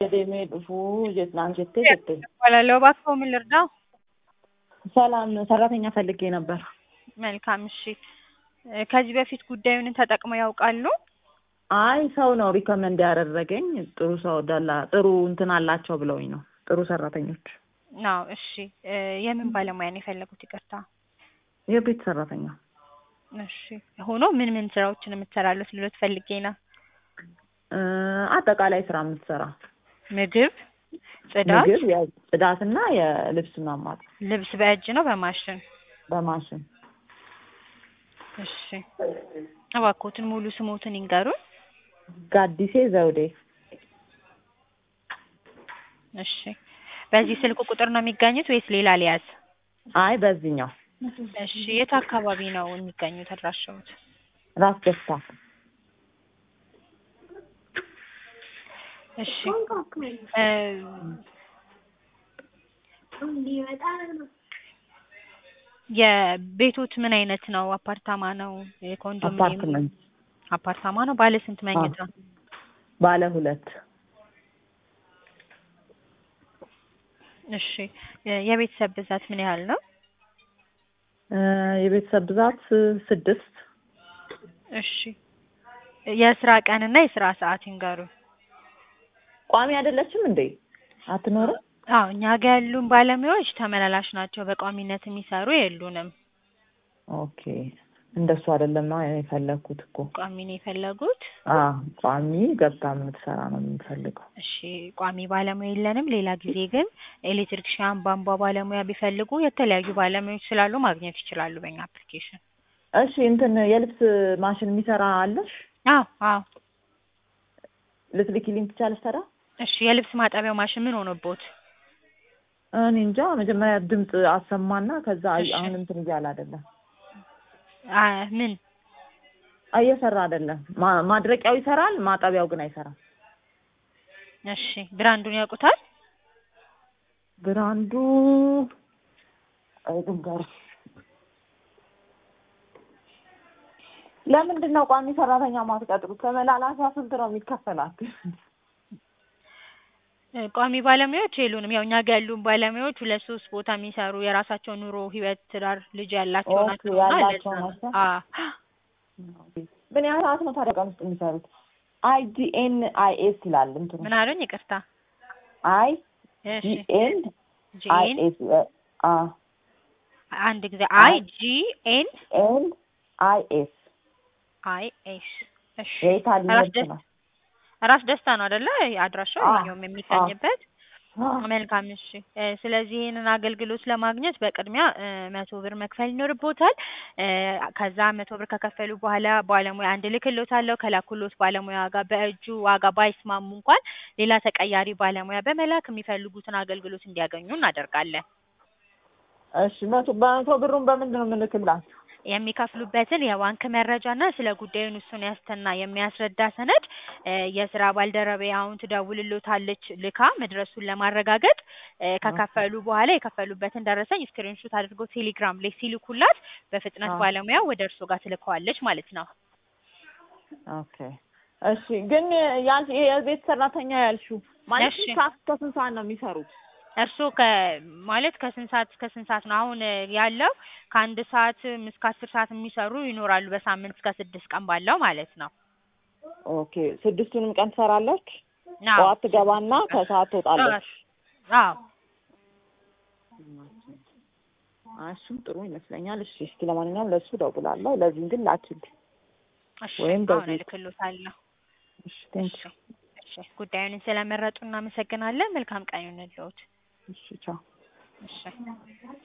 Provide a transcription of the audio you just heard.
deemee dhufuu naan jettee jette. Walaloo እባክዎ ምን ልርዳው? ሰላም ሰራተኛ ፈልጌ ነበር። መልካም እሺ። ከዚህ በፊት ጉዳዩን ተጠቅመው ያውቃሉ? አይ ሰው ነው ሪኮመንድ ያደረገኝ። ጥሩ ሰው ጥሩ እንትን አላቸው ብለውኝ ነው። ጥሩ ሰራተኞች። አዎ እሺ። የምን ባለሙያ ነው የፈለጉት? ይቅርታ። የቤት ሰራተኛ። እሺ። ሆኖ ምን ስራዎችን የምትሰራሉት ልሎት ፈልጌ ነው። አጠቃላይ ስራ የምትሰራ ምግብ፣ ጽዳት፣ ጽዳትና የልብስ ማማጥ። ልብስ በእጅ ነው በማሽን? በማሽን። እሺ። እባክዎትን ሙሉ ስሞትን ይንገሩን። ጋዲሴ ዘውዴ። እሺ። በዚህ ስልክ ቁጥር ነው የሚገኙት ወይስ ሌላ ሊያዝ? አይ በዚህኛው። እሺ። የት አካባቢ ነው የሚገኙት አድራሻዎት? ራስ ደስታ። እሺ። የቤቶት ምን አይነት ነው? አፓርታማ ነው? የኮንዶሚኒየም? አፓርታማ ነው። ባለ ስንት መኝታ? ባለ 2። እሺ። የቤተሰብ ብዛት ምን ያህል ነው? የቤተሰብ ብዛት 6። እሺ። የስራ ቀንና የስራ ሰዓት ይንገሩ። ቋሚ አይደለችም እንዴ? አትኖርም? አዎ እኛ ጋር ያሉን ባለሙያዎች ተመላላሽ ናቸው። በቋሚነት የሚሰሩ የሉንም። ኦኬ። እንደሱ አይደለም ነው የፈለኩት እኮ። ቋሚ ነው የፈለጉት? ቋሚ ገብታ የምትሰራ ነው የምፈልገው። እሺ። ቋሚ ባለሙያ የለንም። ሌላ ጊዜ ግን ኤሌክትሪክሻን፣ ቧንቧ ባለሙያ ቢፈልጉ የተለያዩ ባለሙያዎች ስላሉ ማግኘት ይችላሉ በእኛ አፕሊኬሽን። እሺ። እንትን የልብስ ማሽን የሚሰራ አለሽ? አዎ። ልትልኪልኝ ትቻለሽ ታዲያ? እሺ። የልብስ ማጠቢያው ማሽን ምን ሆነቦት? እኔ እንጃ። መጀመሪያ ድምጽ አሰማና ከዛ አሁን እንትን እያለ አይደለም። ምን እየሰራ አይደለም። ማድረቂያው ይሰራል፣ ማጠቢያው ግን አይሰራም። እሺ። ብራንዱን ያውቁታል? ብራንዱ አይደንጋር። ለምንድን ነው ቋሚ ሰራተኛ ማትቀጥሩት? ተመላላሽ ስንት ነው የሚከፈላት? ቋሚ ባለሙያዎች የሉንም። ያው እኛ ጋር ያሉን ባለሙያዎች 2-3 ቦታ የሚሰሩ የራሳቸው ኑሮ፣ ህይወት፣ ትዳር፣ ልጅ ያላቸው ናቸው። ምን ያህል ሰዓት ነው ታዲያ ቀን ውስጥ የሚሰሩት? IGNIS ይላል እንትኑ። ምን አሉኝ? ይቅርታ። IGNIS አንድ ጊዜ IGNIS እሺ። ራስ ደስታ ነው አይደለ? አድራሻው ነው የሚገኝበት። መልካም እሺ። ስለዚህ ይሄንን አገልግሎት ለማግኘት በቅድሚያ 100 ብር መክፈል ይኖርቦታል። ከዛ 100 ብር ከከፈሉ በኋላ ባለሙያ አንድ ልክሎታለሁ። ከላኩሎት ባለሙያ ጋር በእጁ ዋጋ ባይስማሙ እንኳን ሌላ ተቀያሪ ባለሙያ በመላክ የሚፈልጉትን አገልግሎት እንዲያገኙ እናደርጋለን። እሺ። 100 ብሩን በምንድን ነው የምልክላችሁ? የሚከፍሉበትን የባንክ መረጃና ስለ ጉዳዩን እሱን ያስተና የሚያስረዳ ሰነድ የስራ ባልደረቤ አሁን ትደውልሎታለች ልካ መድረሱን ለማረጋገጥ። ከከፈሉ በኋላ የከፈሉበትን ደረሰኝ ስክሪንሾት አድርገው ቴሌግራም ላይ ሲልኩላት በፍጥነት ባለሙያው ወደ እርሶ ጋር ትልከዋለች ማለት ነው። ኦኬ። እሺ። ግን የቤት ሰራተኛ ያልሽው ማለት ከስንት ሰዓት ነው የሚሰሩት? እርሶ ማለት ከስንት ሰዓት እስከ ስንት ሰዓት ነው? አሁን ያለው ከ1 ሰዓት እስከ 10 ሰዓት የሚሰሩ ይኖራሉ። በሳምንት እስከ 6 ቀን ባለው ማለት ነው። ኦኬ። 6ቱንም ቀን ትሰራለች? ጠዋት ትገባና ከሰዓት ትወጣለች? አዎ። እሱም ጥሩ ይመስለኛል። እሺ። እስኪ ለማንኛውም ለሱ ደውላለሁ። ለዚህ ግን ላኪልኝ። እሺ። ወይም አሁን እልክልዎታለሁ። እሺ። ቴንክ ዩ። እሺ። ጉዳዩን ስለመረጡ እናመሰግናለን። መልካም ቀን ይሁንልዎት። እሺ። ቻው። እሺ።